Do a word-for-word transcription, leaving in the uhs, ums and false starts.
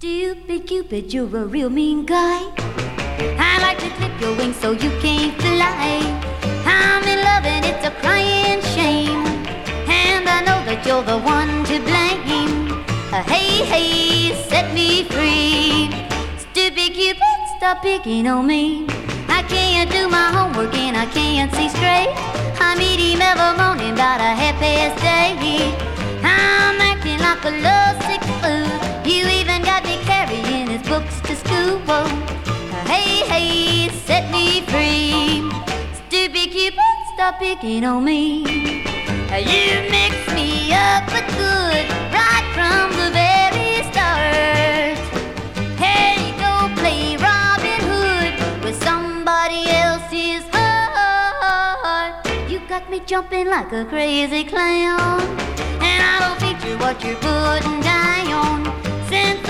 Stupid Cupid, you're a real mean guy. I like to clip your wings so you can't fly. I'm in love and it's a crying shame, and I know that you're the one to blame. Uh, hey, hey, set me free. Stupid Cupid, stop picking on me. I can't do my homework and I can't see straight. I meet him every morning about a half past eight. I'm acting like a lovesick fool. You even got me carrying his books to school. Hey, hey, set me free. Stupid Cupid, stop picking on me. You mix me up but good right from the very start. Hey, go play Robin Hood with somebody else's heart. You got me jumping like a crazy clown, and I don't feature what you're putting down.